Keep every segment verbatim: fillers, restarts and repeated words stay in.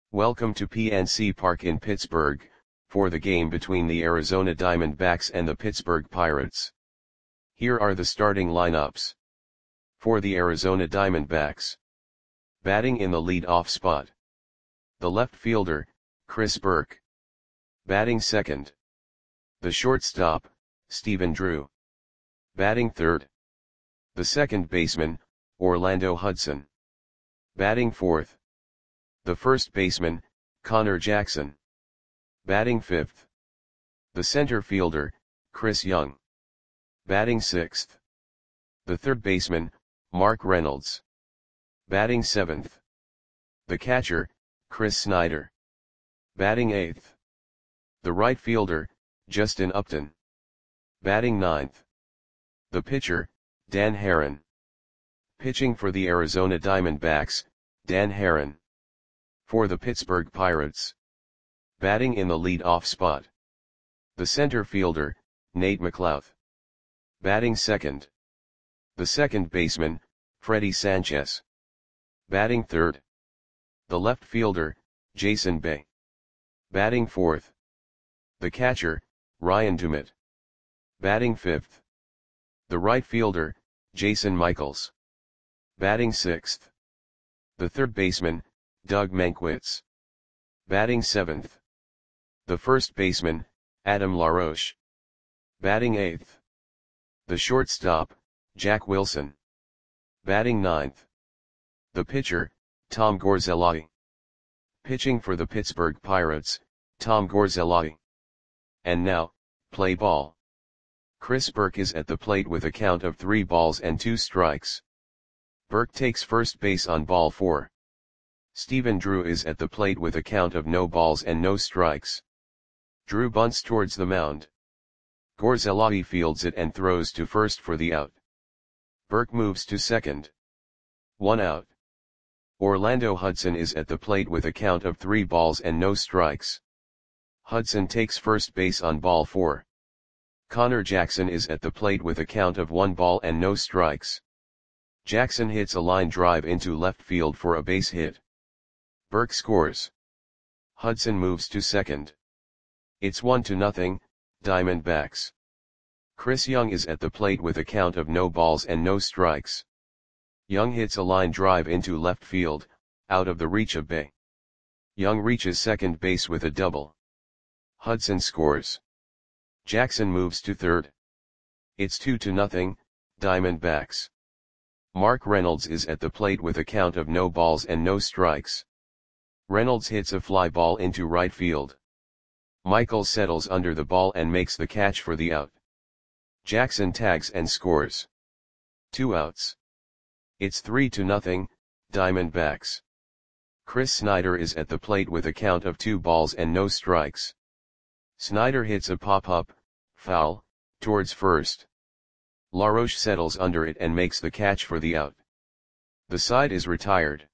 Welcome to P N C Park in Pittsburgh, for the game between the Arizona Diamondbacks and the Pittsburgh Pirates. Here are the starting lineups. For the Arizona Diamondbacks. Batting in the lead-off spot. The left fielder, Chris Burke. Batting second. The shortstop, Stephen Drew. Batting third. The second baseman, Orlando Hudson. Batting fourth. The first baseman, Connor Jackson. Batting fifth. The center fielder, Chris Young. Batting sixth. The third baseman, Mark Reynolds. Batting seventh. The catcher, Chris Snyder. Batting eighth. The right fielder, Justin Upton. Batting ninth. The pitcher, Dan Haren. Pitching for the Arizona Diamondbacks, Dan Haren. For the Pittsburgh Pirates. Batting in the lead-off spot. The center fielder, Nate McLouth. Batting second. The second baseman, Freddie Sanchez. Batting third. The left fielder, Jason Bay. Batting fourth. The catcher, Ryan Dumit. Batting fifth. The right fielder, Jason Michaels. Batting sixth. The third baseman, Doug Mankiewicz. Batting seventh. The first baseman, Adam LaRoche. Batting eighth. The shortstop, Jack Wilson. Batting ninth. The pitcher, Tom Gorzelli. Pitching for the Pittsburgh Pirates, Tom Gorzelli. And now, play ball. Chris Burke is at the plate with a count of three balls and two strikes. Burke takes first base on ball four. Stephen Drew is at the plate with a count of no balls and no strikes. Drew bunts towards the mound. Gorzelli fields it and throws to first for the out. Burke moves to second. One out. Orlando Hudson is at the plate with a count of three balls and no strikes. Hudson takes first base on ball four. Connor Jackson is at the plate with a count of one ball and no strikes. Jackson hits a line drive into left field for a base hit. Burke scores. Hudson moves to second. It's one to nothing, Diamondbacks. Chris Young is at the plate with a count of no balls and no strikes. Young hits a line drive into left field, out of the reach of Bay. Young reaches second base with a double. Hudson scores. Jackson moves to third. It's two to nothing, Diamondbacks. Mark Reynolds is at the plate with a count of no balls and no strikes. Reynolds hits a fly ball into right field. Michaels settles under the ball and makes the catch for the out. Jackson tags and scores. Two outs. It's three to nothing, Diamondbacks. Chris Snyder is at the plate with a count of two balls and no strikes. Snyder hits a pop-up, foul, towards first. LaRoche settles under it and makes the catch for the out. The side is retired.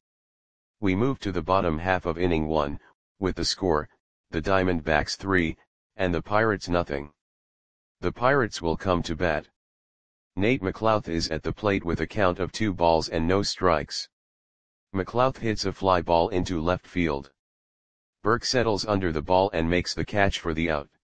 We move to the bottom half of inning one, with the score, the Diamondbacks three, and the Pirates nothing. The Pirates will come to bat. Nate McLouth is at the plate with a count of two balls and no strikes. McLouth hits a fly ball into left field. Burke settles under the ball and makes the catch for the out.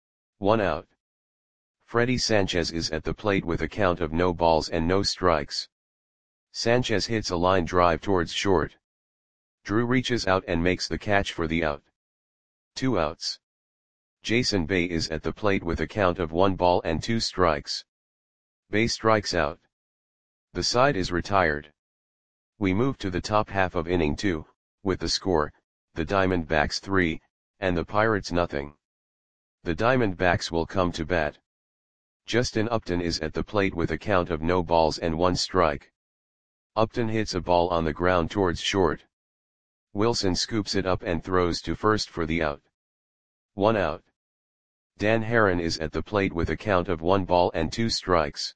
One out. Freddie Sanchez is at the plate with a count of no balls and no strikes. Sanchez hits a line drive towards short. Drew reaches out and makes the catch for the out. Two outs. Jason Bay is at the plate with a count of one ball and two strikes. Bay strikes out. The side is retired. We move to the top half of inning two, with the score, the Diamondbacks three, and the Pirates nothing. The Diamondbacks will come to bat. Justin Upton is at the plate with a count of no balls and one strike. Upton hits a ball on the ground towards short. Wilson scoops it up and throws to first for the out. One out. Dan Haren is at the plate with a count of one ball and two strikes.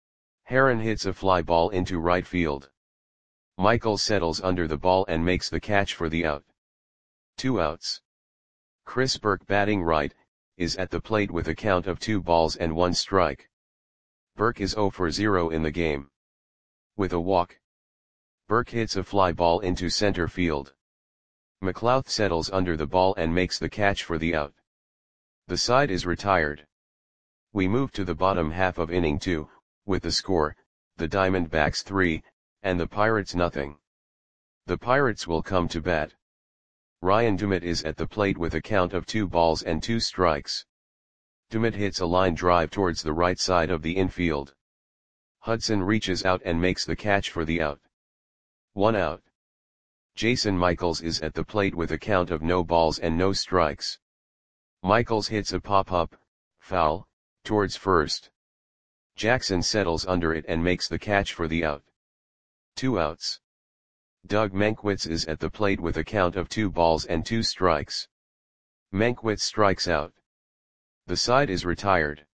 Haren hits a fly ball into right field. Michaels settles under the ball and makes the catch for the out. Two outs. Chris Burke, batting right, is at the plate with a count of two balls and one strike. Burke is zero for zero in the game. With a walk. Burke hits a fly ball into center field. McLouth settles under the ball and makes the catch for the out. The side is retired. We move to the bottom half of inning two, with the score, the Diamondbacks three, and the Pirates nothing. The Pirates will come to bat. Ryan Dumit is at the plate with a count of two balls and two strikes. Dumit hits a line drive towards the right side of the infield. Hudson reaches out and makes the catch for the out. One out. Jason Michaels is at the plate with a count of no balls and no strikes. Michaels hits a pop-up, foul, towards first. Jackson settles under it and makes the catch for the out. Two outs. Doug Mankiewicz is at the plate with a count of two balls and two strikes. Mankiewicz strikes out. The side is retired.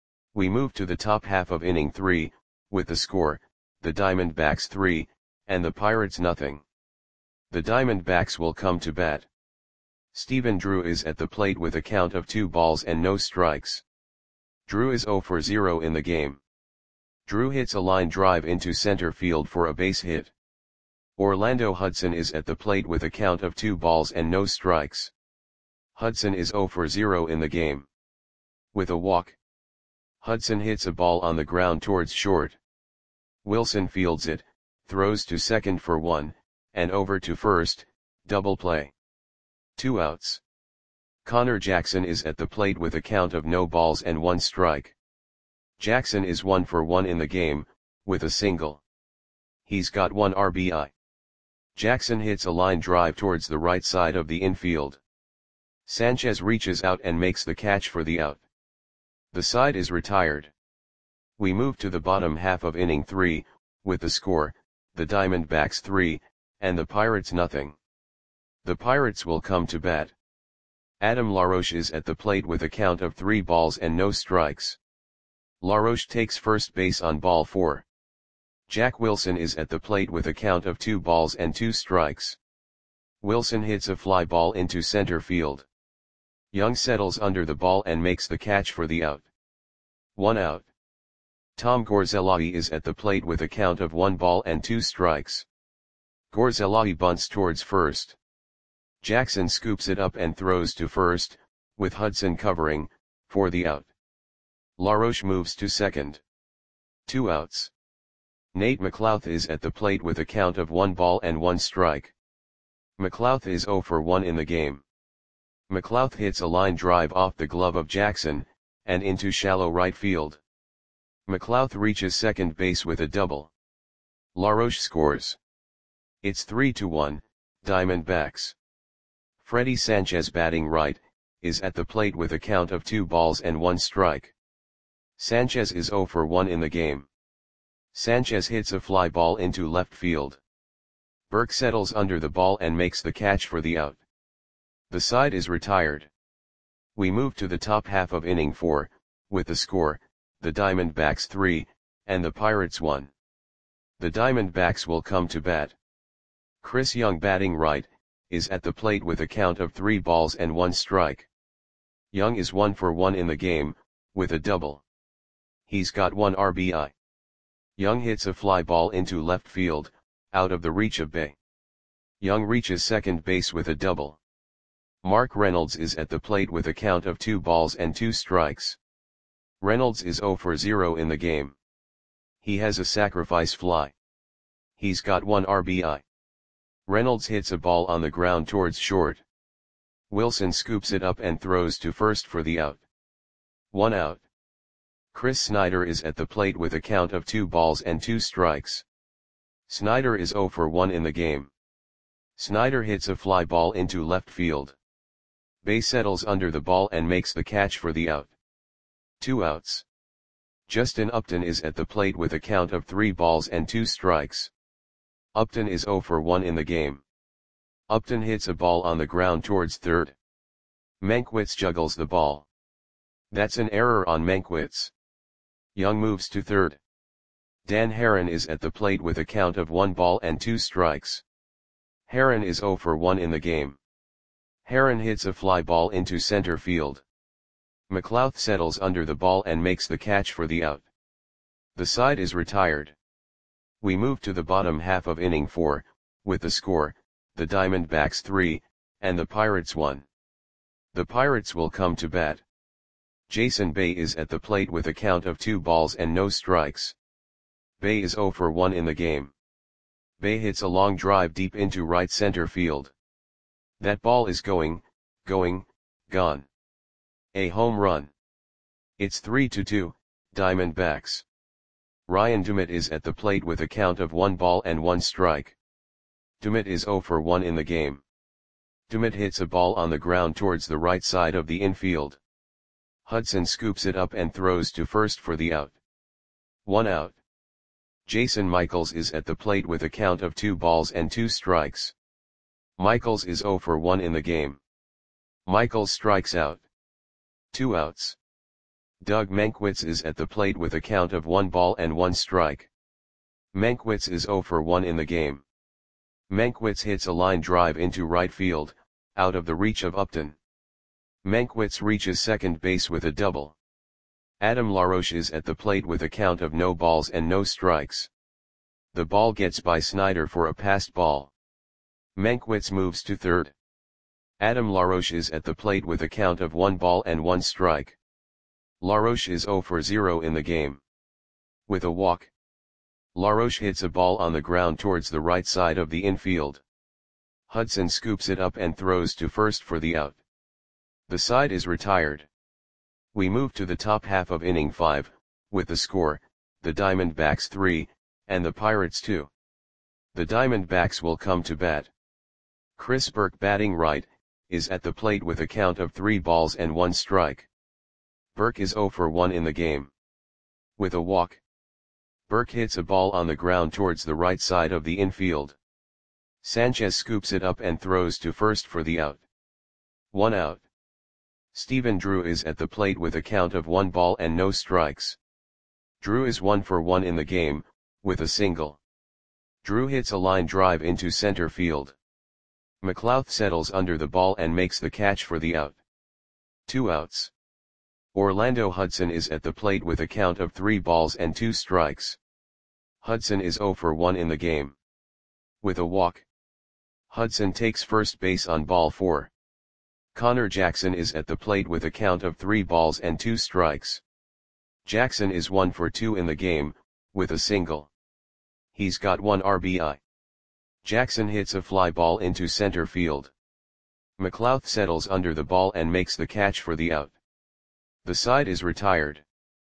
We move to the top half of inning three, with the score, the Diamondbacks three, and the Pirates nothing. The Diamondbacks will come to bat. Stephen Drew is at the plate with a count of two balls and no strikes. Drew is zero for zero in the game. Drew hits a line drive into center field for a base hit. Orlando Hudson is at the plate with a count of two balls and no strikes. Hudson is zero for zero in the game. With a walk, Hudson hits a ball on the ground towards short. Wilson fields it, throws to second for one, and over to first, double play. Two outs. Connor Jackson is at the plate with a count of no balls and one strike. Jackson is one for one in the game, with a single. He's got one R B I. Jackson hits a line drive towards the right side of the infield. Sanchez reaches out and makes the catch for the out. The side is retired. We move to the bottom half of inning three, with the score, the Diamondbacks three, and the Pirates nothing. The Pirates will come to bat. Adam LaRoche is at the plate with a count of three balls and no strikes. LaRoche takes first base on ball four. Jack Wilson is at the plate with a count of two balls and two strikes. Wilson hits a fly ball into center field. Young settles under the ball and makes the catch for the out. One out. Tom Gorzelai is at the plate with a count of one ball and two strikes. Gorzelai bunts towards first. Jackson scoops it up and throws to first, with Hudson covering, for the out. LaRoche moves to second. Two outs. Nate McLouth is at the plate with a count of one ball and one strike. McLouth is zero for one in the game. McLouth hits a line drive off the glove of Jackson, and into shallow right field. McLouth reaches second base with a double. LaRoche scores. It's three to one, Diamondbacks. Freddie Sanchez, batting right, is at the plate with a count of two balls and one strike. Sanchez is zero for one in the game. Sanchez hits a fly ball into left field. Burke settles under the ball and makes the catch for the out. The side is retired. We move to the top half of inning four, with the score, the Diamondbacks three, and the Pirates one. The Diamondbacks will come to bat. Chris Young, batting right, is at the plate with a count of three balls and one strike. Young is one for one in the game, with a double. He's got one R B I. Young hits a fly ball into left field, out of the reach of Bay. Young reaches second base with a double. Mark Reynolds is at the plate with a count of two balls and two strikes. Reynolds is zero for zero in the game. He has a sacrifice fly. He's got one R B I. Reynolds hits a ball on the ground towards short. Wilson scoops it up and throws to first for the out. One out. Chris Snyder is at the plate with a count of two balls and two strikes. Snyder is zero for one in the game. Snyder hits a fly ball into left field. Bay settles under the ball and makes the catch for the out. Two outs. Justin Upton is at the plate with a count of three balls and two strikes. Upton is zero for one in the game. Upton hits a ball on the ground towards third. Mankiewicz juggles the ball. That's an error on Mankiewicz. Young moves to third. Dan Herron is at the plate with a count of one ball and two strikes. Herron is zero for one in the game. Herron hits a fly ball into center field. McLouth settles under the ball and makes the catch for the out. The side is retired. We move to the bottom half of inning four, with the score, the Diamondbacks three, and the Pirates one. The Pirates will come to bat. Jason Bay is at the plate with a count of two balls and no strikes. Bay is zero for one in the game. Bay hits a long drive deep into right center field. That ball is going, going, gone. A home run. It's three to two, Diamondbacks. Ryan Dumit is at the plate with a count of one ball and one strike. Dumit is zero for one in the game. Dumit hits a ball on the ground towards the right side of the infield. Hudson scoops it up and throws to first for the out. One out. Jason Michaels is at the plate with a count of two balls and two strikes. Michaels is zero for one in the game. Michaels strikes out. Two outs. Doug Mankiewicz is at the plate with a count of one ball and one strike. Mankiewicz is zero for one in the game. Mankiewicz hits a line drive into right field, out of the reach of Upton. Mankiewicz reaches second base with a double. Adam LaRoche is at the plate with a count of no balls and no strikes. The ball gets by Snyder for a passed ball. Mankiewicz moves to third. Adam LaRoche is at the plate with a count of one ball and one strike. LaRoche is zero for zero in the game. With a walk, LaRoche hits a ball on the ground towards the right side of the infield. Hudson scoops it up and throws to first for the out. The side is retired. We move to the top half of inning five, with the score, the Diamondbacks three, and the Pirates two. The Diamondbacks will come to bat. Chris Burke, batting right, is at the plate with a count of three balls and one strike. Burke is zero for one in the game. With a walk, Burke hits a ball on the ground towards the right side of the infield. Sanchez scoops it up and throws to first for the out. One out. Stephen Drew is at the plate with a count of one ball and no strikes. Drew is one for one in the game, with a single. Drew hits a line drive into center field. McLouth settles under the ball and makes the catch for the out. Two outs. Orlando Hudson is at the plate with a count of three balls and two strikes. Hudson is zero for one in the game. With a walk, Hudson takes first base on ball four. Connor Jackson is at the plate with a count of three balls and two strikes. Jackson is one for two in the game, with a single. He's got one R B I. Jackson hits a fly ball into center field. McLouth settles under the ball and makes the catch for the out. The side is retired.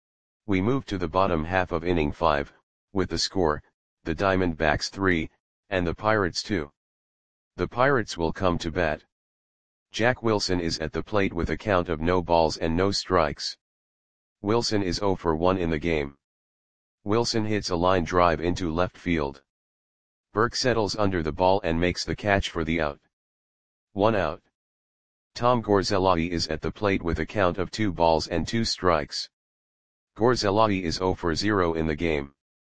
We move to the bottom half of inning five, with the score, the Diamondbacks three, and the Pirates two. The Pirates will come to bat. Jack Wilson is at the plate with a count of no balls and no strikes. Wilson is zero for one in the game. Wilson hits a line drive into left field. Burke settles under the ball and makes the catch for the out. One out. Tom Gorzelli is at the plate with a count of two balls and two strikes. Gorzelli is zero for zero in the game.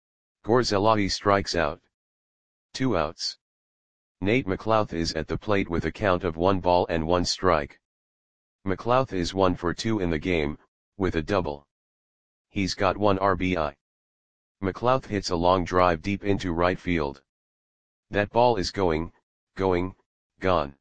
Gorzelli strikes out. Two outs. Nate McLouth is at the plate with a count of one ball and one strike. McLouth is one for two in the game, with a double. He's got one R B I. McLouth hits a long drive deep into right field. That ball is going, going, gone.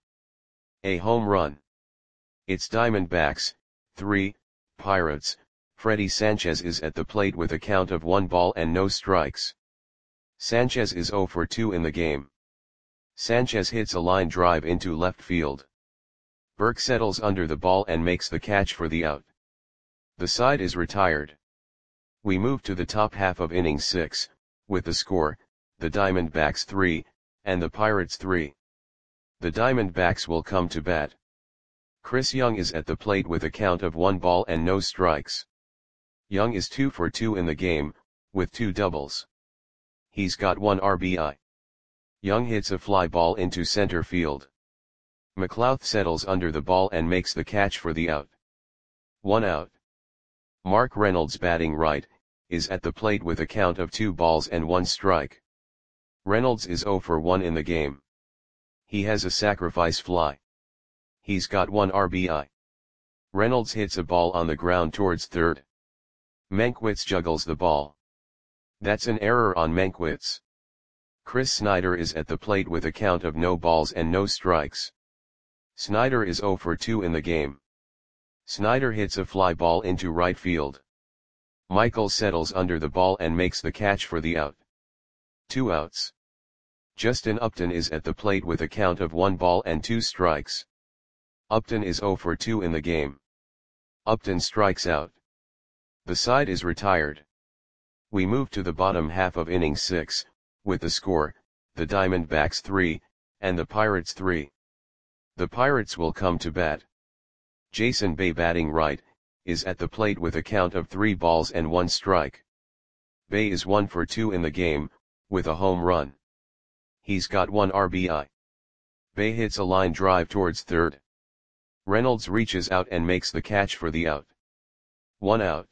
A home run. It's Diamondbacks, three, Pirates. Freddie Sanchez is at the plate with a count of one ball and no strikes. Sanchez is zero for two in the game. Sanchez hits a line drive into left field. Burke settles under the ball and makes the catch for the out. The side is retired. We move to the top half of inning six, with the score, the Diamondbacks three, and the Pirates three. The Diamondbacks will come to bat. Chris Young is at the plate with a count of one ball and no strikes. Young is two for two in the game, with two doubles. He's got one R B I. Young hits a fly ball into center field. McLouth settles under the ball and makes the catch for the out. One out. Mark Reynolds, batting right, is at the plate with a count of two balls and one strike. Reynolds is zero for one in the game. He has a sacrifice fly. He's got one R B I. Reynolds hits a ball on the ground towards third. Mankiewicz juggles the ball. That's an error on Mankiewicz. Chris Snyder is at the plate with a count of no balls and no strikes. Snyder is zero for two in the game. Snyder hits a fly ball into right field. Michaels settles under the ball and makes the catch for the out. Two outs. Justin Upton is at the plate with a count of one ball and two strikes. Upton is zero for two in the game. Upton strikes out. The side is retired. We move to the bottom half of inning six, with the score, the Diamondbacks three, and the Pirates three. The Pirates will come to bat. Jason Bay, batting right, is at the plate with a count of three balls and one strike. Bay is one for two in the game, with a home run. He's got one R B I. Bay hits a line drive towards third. Reynolds reaches out and makes the catch for the out. One out.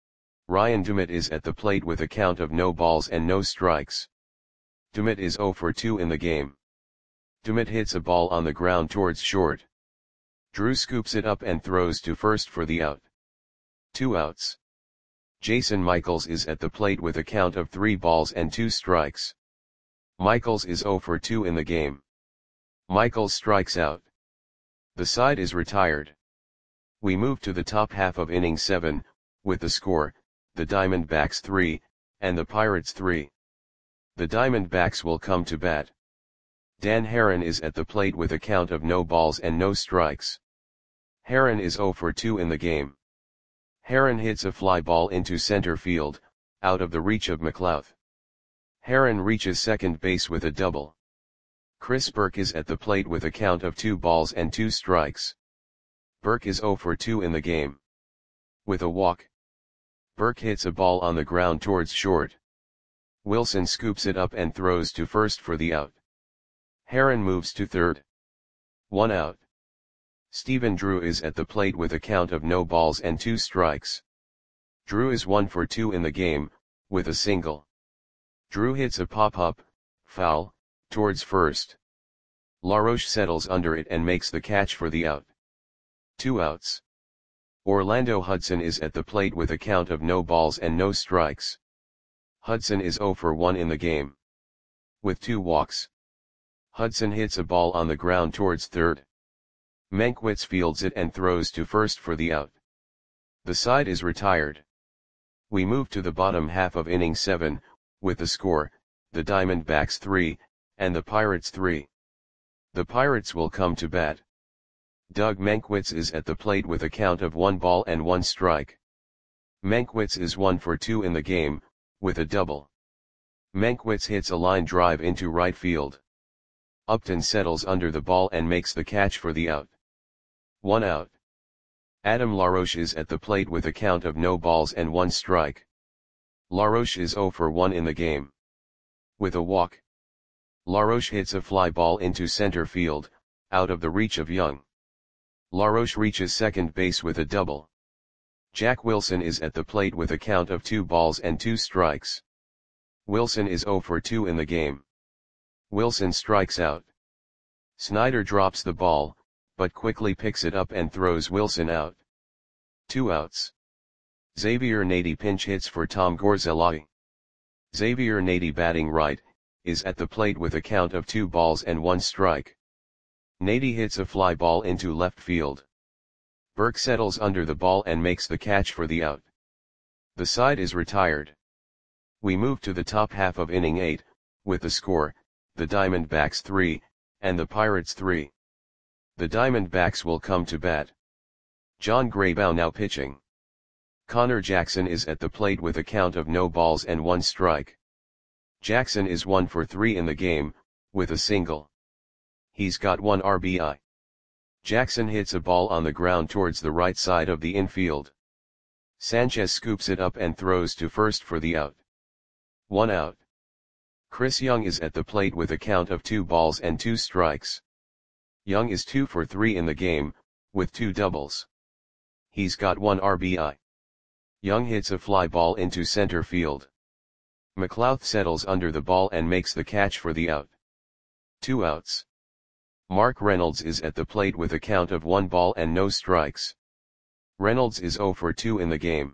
Ryan Dumit is at the plate with a count of no balls and no strikes. Dumit is zero for two in the game. Dumit hits a ball on the ground towards short. Drew scoops it up and throws to first for the out. Two outs. Jason Michaels is at the plate with a count of three balls and two strikes. Michaels is zero for two in the game. Michaels strikes out. The side is retired. We move to the top half of inning seven, with the score, the Diamondbacks three, and the Pirates three. The Diamondbacks will come to bat. Dan Herron is at the plate with a count of no balls and no strikes. Herron is zero for two in the game. Herron hits a fly ball into center field, out of the reach of McLeod. Herron reaches second base with a double. Chris Burke is at the plate with a count of two balls and two strikes. Burke is zero for two in the game. With a walk. Burke hits a ball on the ground towards short. Wilson scoops it up and throws to first for the out. Herron moves to third. One out. Stephen Drew is at the plate with a count of no balls and two strikes. Drew is one for two in the game, with a single. Drew hits a pop-up, foul, towards first. LaRoche settles under it and makes the catch for the out. Two outs. Orlando Hudson is at the plate with a count of no balls and no strikes. Hudson is zero for one in the game. With two walks. Hudson hits a ball on the ground towards third. Mankiewicz fields it and throws to first for the out. The side is retired. We move to the bottom half of inning seven, with the score, the Diamondbacks three, and the Pirates three. The Pirates will come to bat. Doug Mankiewicz is at the plate with a count of one ball and one strike. Mankiewicz is one for two in the game, with a double. Mankiewicz hits a line drive into right field. Upton settles under the ball and makes the catch for the out. One out. Adam LaRoche is at the plate with a count of no balls and one strike. LaRoche is zero for one in the game. With a walk. LaRoche hits a fly ball into center field, out of the reach of Young. LaRoche reaches second base with a double. Jack Wilson is at the plate with a count of two balls and two strikes. Wilson is zero for two in the game. Wilson strikes out. Snyder drops the ball, but quickly picks it up and throws Wilson out. Two outs. Xavier Nady pinch hits for Tom Gorzelli. Xavier Nady, batting right, is at the plate with a count of two balls and one strike. Nady hits a fly ball into left field. Burke settles under the ball and makes the catch for the out. The side is retired. We move to the top half of inning eight, with the score, the Diamondbacks three, and the Pirates three. The Diamondbacks will come to bat. John Graybow now pitching. Connor Jackson is at the plate with a count of no balls and one strike. Jackson is one for three in the game, with a single. He's got one R B I. Jackson hits a ball on the ground towards the right side of the infield. Sanchez scoops it up and throws to first for the out. One out. Chris Young is at the plate with a count of two balls and two strikes. Young is two for three in the game, with two doubles. He's got one R B I. Young hits a fly ball into center field. McLeod settles under the ball and makes the catch for the out. Two outs. Mark Reynolds is at the plate with a count of one ball and no strikes. Reynolds is zero for two in the game.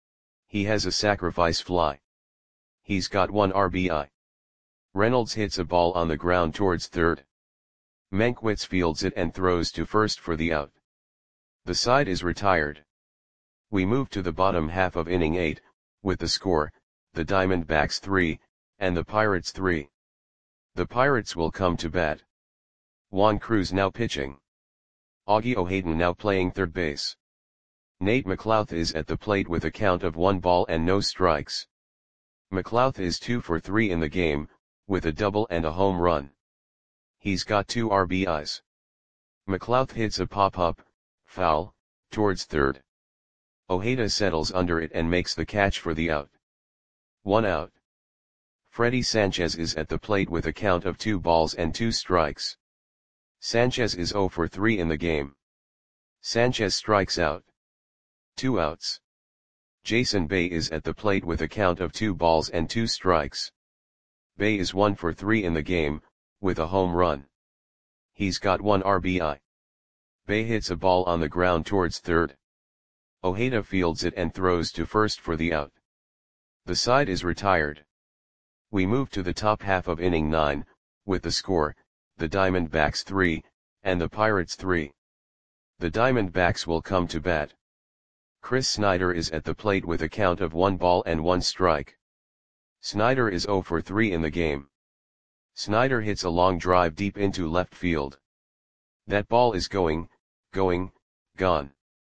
He has a sacrifice fly. He's got one R B I. Reynolds hits a ball on the ground towards third. Mankiewicz fields it and throws to first for the out. The side is retired. We move to the bottom half of inning eight, with the score, the Diamondbacks three, and the Pirates three. The Pirates will come to bat. Juan Cruz now pitching. Augie O'Haden now playing third base. Nate McLouth is at the plate with a count of one ball and no strikes. McLouth is two for three in the game, with a double and a home run. He's got two R B Is. McLouth hits a pop-up, foul, towards third. Ojeda settles under it and makes the catch for the out. One out. Freddie Sanchez is at the plate with a count of two balls and two strikes. Sanchez is zero for three in the game. Sanchez strikes out. Two outs. Jason Bay is at the plate with a count of two balls and two strikes. Bay is one for three in the game, with a home run. He's got one R B I. Bay hits a ball on the ground towards third. Ojeda fields it and throws to first for the out. The side is retired. We move to the top half of inning nine, with the score, the Diamondbacks three, and the Pirates three. The Diamondbacks will come to bat. Chris Snyder is at the plate with a count of one ball and one strike. Snyder is zero for three in the game. Snyder hits a long drive deep into left field. That ball is going, going, gone.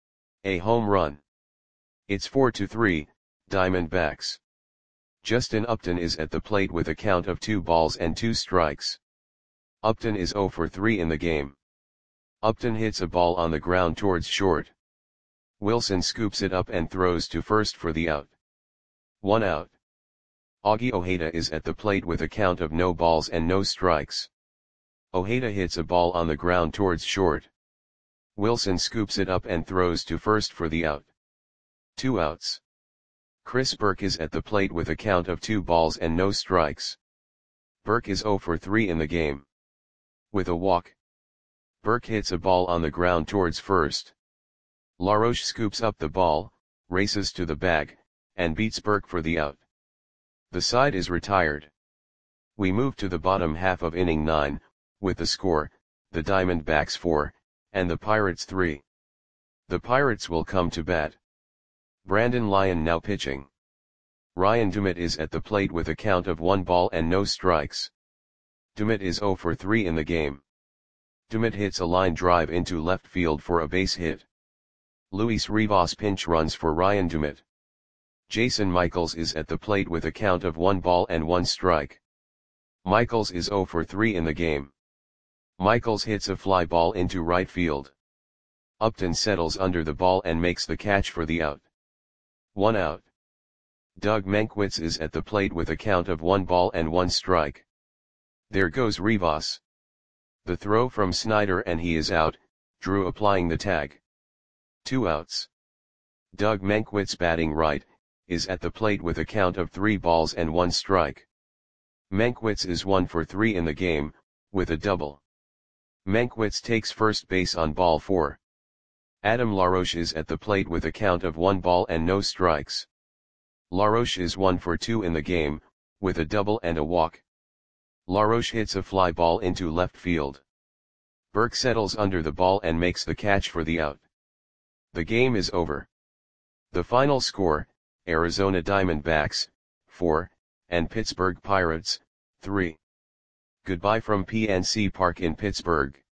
A home run. It's four to three, Diamondbacks. Justin Upton is at the plate with a count of two balls and two strikes. Upton is zero for three in the game. Upton hits a ball on the ground towards short. Wilson scoops it up and throws to first for the out. One out. Augie Ojeda is at the plate with a count of no balls and no strikes. Ojeda hits a ball on the ground towards short. Wilson scoops it up and throws to first for the out. Two outs. Chris Burke is at the plate with a count of two balls and no strikes. Burke is zero for three in the game. With a walk. Burke hits a ball on the ground towards first. LaRoche scoops up the ball, races to the bag, and beats Burke for the out. The side is retired. We move to the bottom half of inning nine, with the score, the Diamondbacks four, and the Pirates three. The Pirates will come to bat. Brandon Lyon now pitching. Ryan Dumit is at the plate with a count of one ball and no strikes. Dumit is zero for three in the game. Dumit hits a line drive into left field for a base hit. Luis Rivas pinch runs for Ryan Dumit. Jason Michaels is at the plate with a count of one ball and one strike. Michaels is zero for three in the game. Michaels hits a fly ball into right field. Upton settles under the ball and makes the catch for the out. One out. Doug Mankiewicz is at the plate with a count of one ball and one strike. There goes Rivas. The throw from Snyder and he is out, Drew applying the tag. Two outs. Doug Mankiewicz batting right, is at the plate with a count of three balls and one strike. Mankiewicz is one for three in the game, with a double. Mankiewicz takes first base on ball four. Adam LaRoche is at the plate with a count of one ball and no strikes. LaRoche is one for two in the game, with a double and a walk. LaRoche hits a fly ball into left field. Burke settles under the ball and makes the catch for the out. The game is over. The final score, Arizona Diamondbacks, four, and Pittsburgh Pirates, three. Goodbye from P N C Park in Pittsburgh.